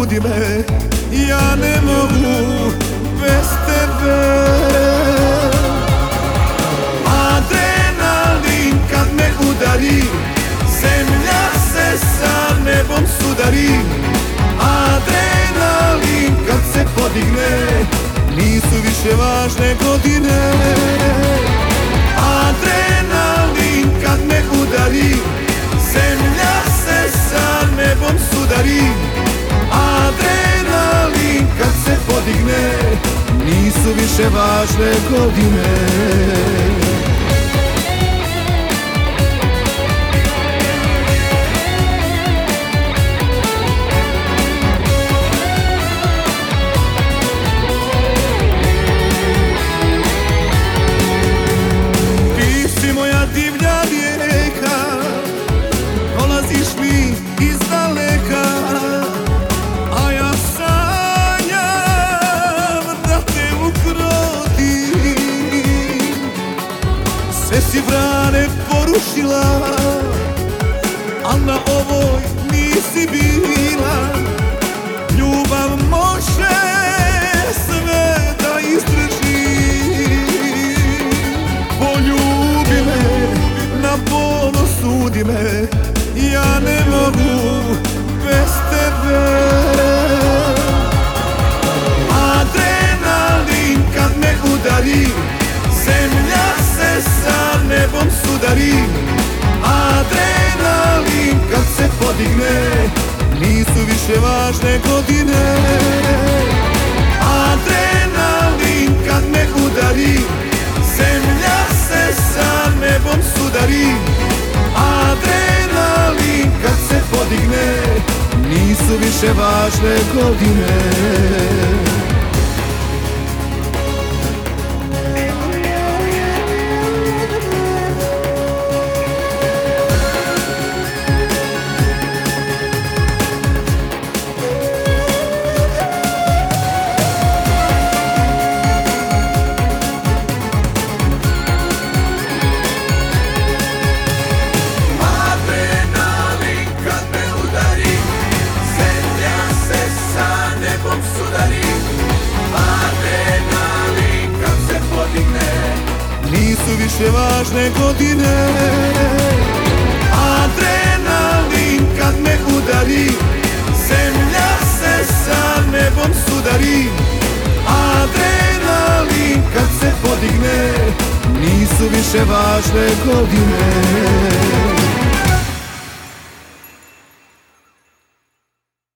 sudi me, ja ne mogu bez tebe. Adrenalin kad me udari, zemlja se sa nebom sudari. Adrenalin kad se podigne, nisu više važne godine. Adrenalin kad me udari, zemlja se sa nebom sudari. Adrenalin kad se podigne, nisu više važne godine. Divlja rijeka, dolaziš mi iz daleka, a ja sanjam da te ukrotim. Sve si brane porušila, al na ovoj nisi bila. Ljubav može sve da izdrži. Poljubi me, na ponos sudi me, ja ne mogu bez tebe. Adrenalin kad me udari, zemlja se sa nebom sudari. Adrenalin kad se podigne, nisu više važne godine. Adrenalin kad me udari, zemlja se sa nebom sudari. Adrenalin kad se podigne, nisu više važne godine. Nisu više važne godine. Adrenalin kad me udari, zemlja se sa nebom sudari. Adrenalin kad se podigne, nisu više važne godine.